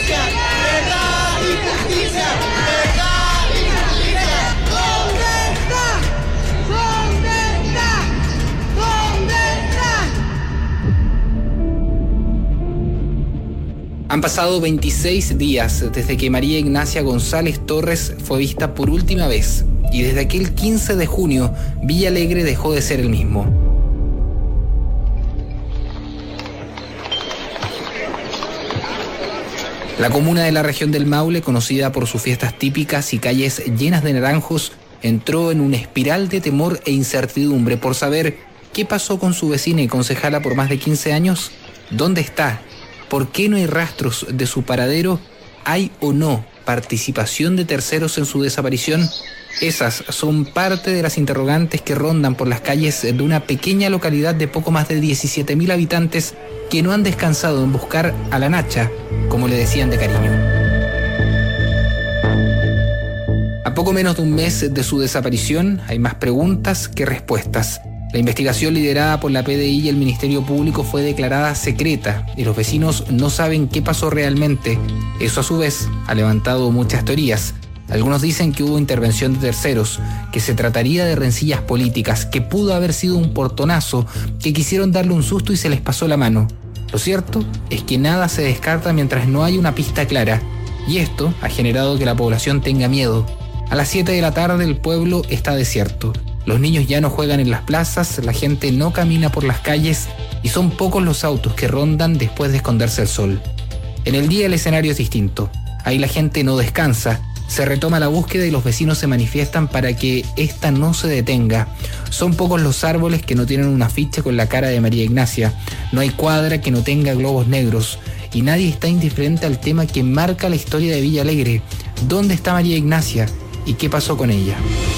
justicia, verdad y justicia, verdad y justicia. ¿Dónde está? ¿Dónde está? ¿Dónde está? Han pasado 26 días desde que María Ignacia González Torres fue vista por última vez, y desde aquel 15 de junio, Villa Alegre dejó de ser el mismo. La comuna de la región del Maule, conocida por sus fiestas típicas y calles llenas de naranjos, entró en una espiral de temor e incertidumbre por saber qué pasó con su vecina y concejala por más de 15 años, dónde está, por qué no hay rastros de su paradero, hay o no participación de terceros en su desaparición. Esas son parte de las interrogantes que rondan por las calles de una pequeña localidad de poco más de 17.000 habitantes que no han descansado en buscar a la Nacha, como le decían de cariño. A poco menos de un mes de su desaparición, hay más preguntas que respuestas. La investigación liderada por la PDI y el Ministerio Público fue declarada secreta y los vecinos no saben qué pasó realmente. Eso a su vez ha levantado muchas teorías. Algunos dicen que hubo intervención de terceros, que se trataría de rencillas políticas, que pudo haber sido un portonazo, que quisieron darle un susto y se les pasó la mano. Lo cierto es que nada se descarta mientras no hay una pista clara, y esto ha generado que la población tenga miedo. A las 7 de la tarde el pueblo está desierto. Los niños ya no juegan en las plazas, la gente no camina por las calles y son pocos los autos que rondan después de esconderse el sol. En el día el escenario es distinto. Ahí la gente no descansa. Se retoma la búsqueda y los vecinos se manifiestan para que esta no se detenga. Son pocos los árboles que no tienen un afiche con la cara de María Ignacia. No hay cuadra que no tenga globos negros. Y nadie está indiferente al tema que marca la historia de Villa Alegre. ¿Dónde está María Ignacia? ¿Y qué pasó con ella?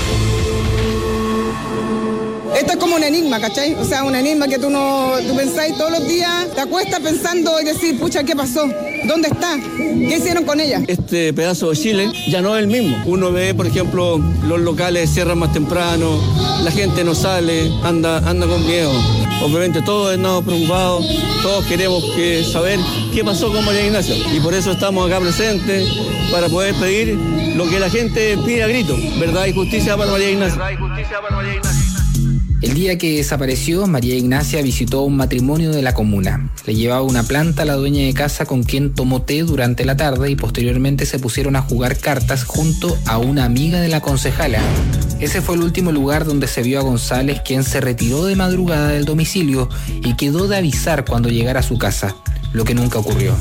Esto es como un enigma, ¿cachai? O sea, un enigma que tú pensáis todos los días, te acuestas pensando y decís, pucha, ¿qué pasó? ¿Dónde está? ¿Qué hicieron con ella? Este pedazo de Chile ya no es el mismo. Uno ve, por ejemplo, los locales cierran más temprano, la gente no sale, anda con miedo. Obviamente todos estamos preocupados, todos queremos saber qué pasó con María Ignacia. Y por eso estamos acá presentes, para poder pedir lo que la gente pide a grito, verdad y justicia para María Ignacia. Verdad y justicia para María Ignacia. El día que desapareció, María Ignacia visitó un matrimonio de la comuna. Le llevaba una planta a la dueña de casa con quien tomó té durante la tarde y posteriormente se pusieron a jugar cartas junto a una amiga de la concejala. Ese fue el último lugar donde se vio a González, quien se retiró de madrugada del domicilio y quedó de avisar cuando llegara a su casa, lo que nunca ocurrió.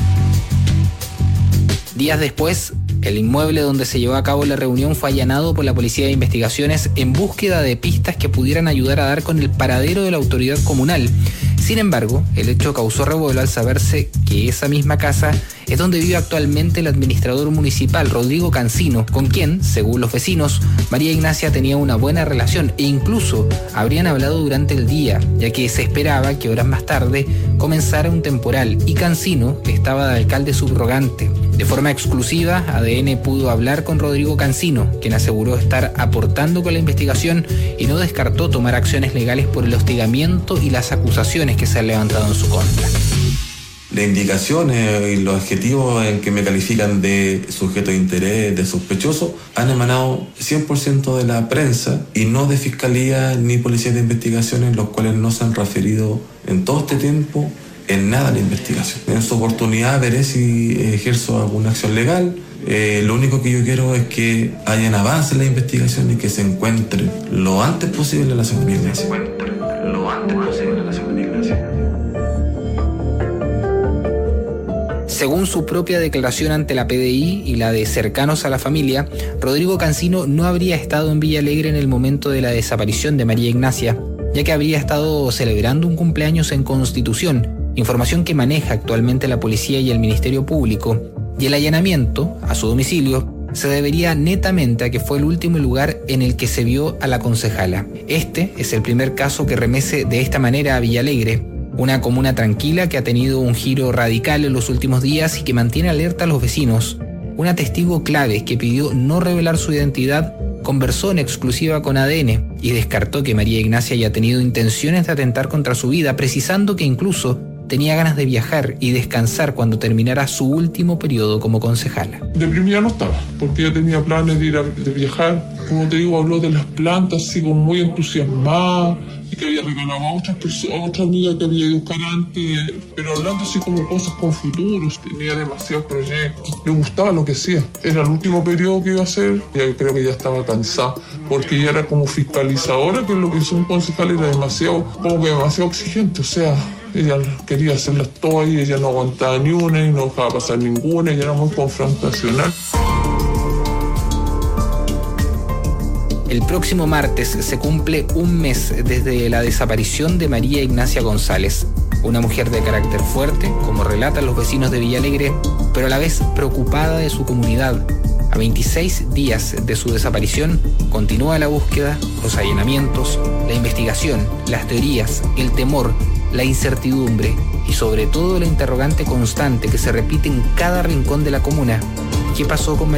Días después, el inmueble donde se llevó a cabo la reunión fue allanado por la Policía de Investigaciones en búsqueda de pistas que pudieran ayudar a dar con el paradero de la autoridad comunal. Sin embargo, el hecho causó revuelo al saberse que esa misma casa es donde vive actualmente el administrador municipal, Rodrigo Cancino, con quien, según los vecinos, María Ignacia tenía una buena relación e incluso habrían hablado durante el día, ya que se esperaba que horas más tarde comenzara un temporal y Cancino estaba de alcalde subrogante. De forma exclusiva, ADN pudo hablar con Rodrigo Cancino, quien aseguró estar aportando con la investigación y no descartó tomar acciones legales por el hostigamiento y las acusaciones que se han levantado en su contra. Las indicaciones y los adjetivos en que me califican de sujeto de interés, de sospechoso, han emanado 100% de la prensa y no de fiscalía ni policía de investigaciones, los cuales no se han referido en todo este tiempo en nada a la investigación. En su oportunidad veré si ejerzo alguna acción legal. Lo único que yo quiero es que hayan avances en la investigación y que se encuentre lo antes posible la segunda iglesia. Según su propia declaración ante la PDI y la de cercanos a la familia, Rodrigo Cancino no habría estado en Villa Alegre en el momento de la desaparición de María Ignacia, ya que habría estado celebrando un cumpleaños en Constitución, información que maneja actualmente la policía y el Ministerio Público, y el allanamiento a su domicilio se debería netamente a que fue el último lugar en el que se vio a la concejala. Este es el primer caso que remece de esta manera a Villa Alegre, una comuna tranquila que ha tenido un giro radical en los últimos días y que mantiene alerta a los vecinos. Una testigo clave que pidió no revelar su identidad conversó en exclusiva con ADN y descartó que María Ignacia haya tenido intenciones de atentar contra su vida, precisando que incluso tenía ganas de viajar y descansar cuando terminara su último periodo como concejala. Deprimida no estaba, porque ella tenía planes de viajar. Como te digo, habló de las plantas, así como muy entusiasmada, y que había regalado a otras personas, a otra amiga que había ido a buscar antes, pero hablando así como cosas con futuros, tenía demasiados proyectos, le gustaba lo que hacía. Era el último periodo que iba a hacer, y creo que ya estaba cansada, porque ella era como fiscalizadora, que lo que hizo un concejal era demasiado exigente, o sea, ella quería hacerlas todas y ella no aguantaba ni una y no dejaba pasar ninguna, ella era muy confrontacional. El próximo martes se cumple un mes desde la desaparición de María Ignacia González, una mujer de carácter fuerte, como relatan los vecinos de Villalegre, pero a la vez preocupada de su comunidad. A 26 días de su desaparición, continúa la búsqueda, los allanamientos, la investigación, las teorías, el temor, la incertidumbre y sobre todo la interrogante constante que se repite en cada rincón de la comuna. ¿Qué pasó con María?